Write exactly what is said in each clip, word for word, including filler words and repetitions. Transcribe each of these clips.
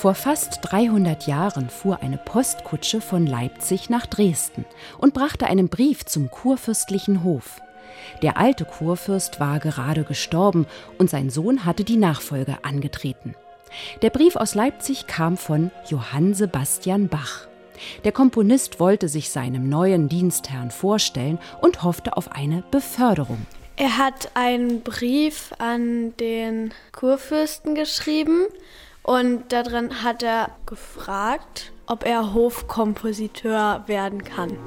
Vor fast dreihundert Jahren fuhr eine Postkutsche von Leipzig nach Dresden und brachte einen Brief zum kurfürstlichen Hof. Der alte Kurfürst war gerade gestorben und sein Sohn hatte die Nachfolge angetreten. Der Brief aus Leipzig kam von Johann Sebastian Bach. Der Komponist wollte sich seinem neuen Dienstherrn vorstellen und hoffte auf eine Beförderung. Er hat einen Brief an den Kurfürsten geschrieben und darin hat er gefragt, ob er Hofkompositeur werden kann.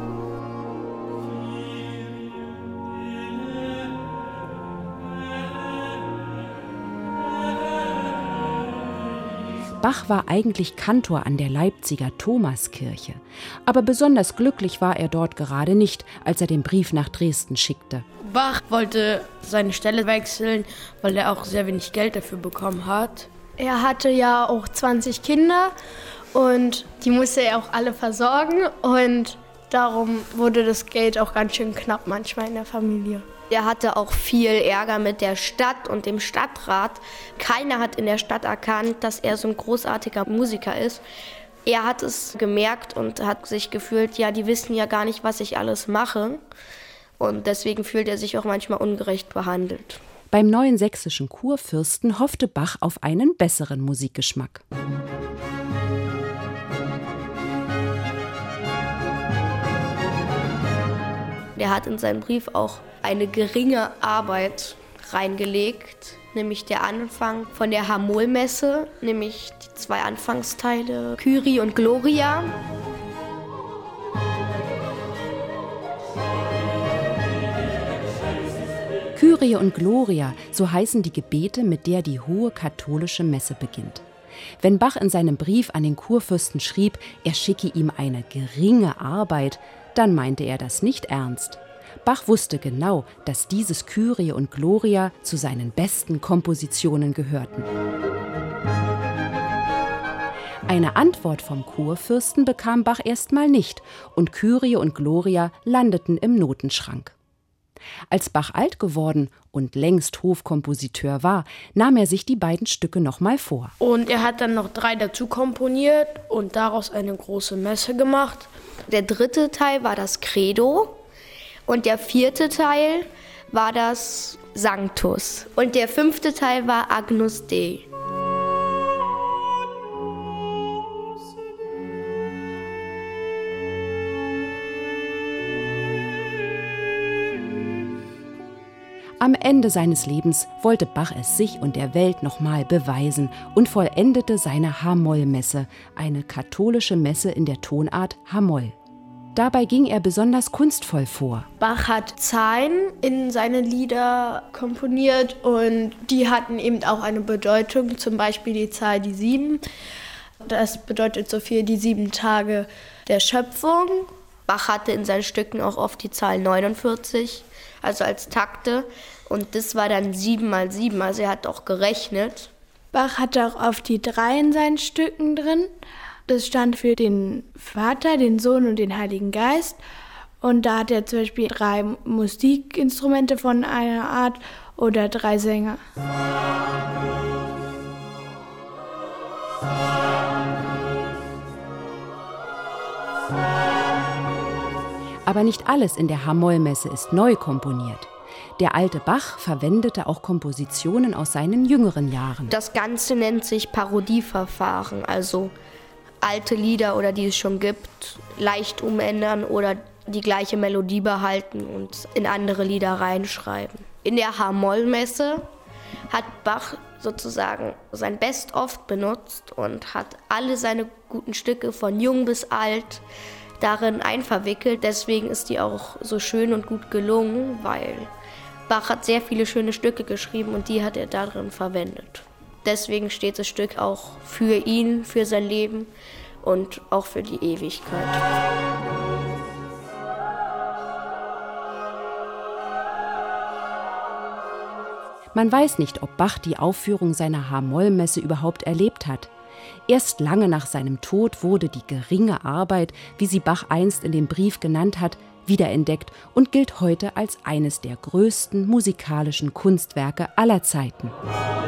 Bach war eigentlich Kantor an der Leipziger Thomaskirche. Aber besonders glücklich war er dort gerade nicht, als er den Brief nach Dresden schickte. Bach wollte seine Stelle wechseln, weil er auch sehr wenig Geld dafür bekommen hat. Er hatte ja auch zwanzig Kinder und die musste er auch alle versorgen. Und darum wurde das Geld auch ganz schön knapp manchmal in der Familie. Er hatte auch viel Ärger mit der Stadt und dem Stadtrat. Keiner hat in der Stadt erkannt, dass er so ein großartiger Musiker ist. Er hat es gemerkt und hat sich gefühlt, ja, die wissen ja gar nicht, was ich alles mache. Und deswegen fühlt er sich auch manchmal ungerecht behandelt. Beim neuen sächsischen Kurfürsten hoffte Bach auf einen besseren Musikgeschmack. Er hat in seinen Brief auch eine geringe Arbeit reingelegt, nämlich der Anfang von der H-Moll-Messe, nämlich die zwei Anfangsteile Kyrie und Gloria. Kyrie und Gloria, so heißen die Gebete, mit der die hohe katholische Messe beginnt. Wenn Bach in seinem Brief an den Kurfürsten schrieb, er schicke ihm eine geringe Arbeit, dann meinte er das nicht ernst. Bach wusste genau, dass dieses Kyrie und Gloria zu seinen besten Kompositionen gehörten. Eine Antwort vom Kurfürsten bekam Bach erstmal nicht und Kyrie und Gloria landeten im Notenschrank. Als Bach alt geworden und längst Hofkompositeur war, nahm er sich die beiden Stücke nochmal vor. Und er hat dann noch drei dazu komponiert und daraus eine große Messe gemacht. Der dritte Teil war das Credo und der vierte Teil war das Sanctus und der fünfte Teil war Agnus Dei. Am Ende seines Lebens wollte Bach es sich und der Welt nochmal beweisen und vollendete seine H-Moll-Messe, eine katholische Messe in der Tonart H-Moll. Dabei ging er besonders kunstvoll vor. Bach hat Zahlen in seine Lieder komponiert und die hatten eben auch eine Bedeutung, zum Beispiel die Zahl die sieben. Das bedeutet so viel die sieben Tage der Schöpfung. Bach hatte in seinen Stücken auch oft die Zahl neunundvierzig, also als Takte. Und das war dann sieben mal sieben, also er hat auch gerechnet. Bach hatte auch oft die drei in seinen Stücken drin. Das stand für den Vater, den Sohn und den Heiligen Geist. Und da hat er zum Beispiel drei Musikinstrumente von einer Art oder drei Sänger. Aber nicht alles in der H-Moll-Messe ist neu komponiert. Der alte Bach verwendete auch Kompositionen aus seinen jüngeren Jahren. Das Ganze nennt sich Parodieverfahren, also alte Lieder oder die es schon gibt, leicht umändern oder die gleiche Melodie behalten und in andere Lieder reinschreiben. In der H-Moll-Messe hat Bach sozusagen sein Best-of benutzt und hat alle seine guten Stücke von jung bis alt darin einverwickelt. Deswegen ist die auch so schön und gut gelungen, weil Bach hat sehr viele schöne Stücke geschrieben und die hat er darin verwendet. Deswegen steht das Stück auch für ihn, für sein Leben und auch für die Ewigkeit. Man weiß nicht, ob Bach die Aufführung seiner H-Moll-Messe überhaupt erlebt hat. Erst lange nach seinem Tod wurde die geringe Arbeit, wie sie Bach einst in dem Brief genannt hat, wiederentdeckt und gilt heute als eines der größten musikalischen Kunstwerke aller Zeiten.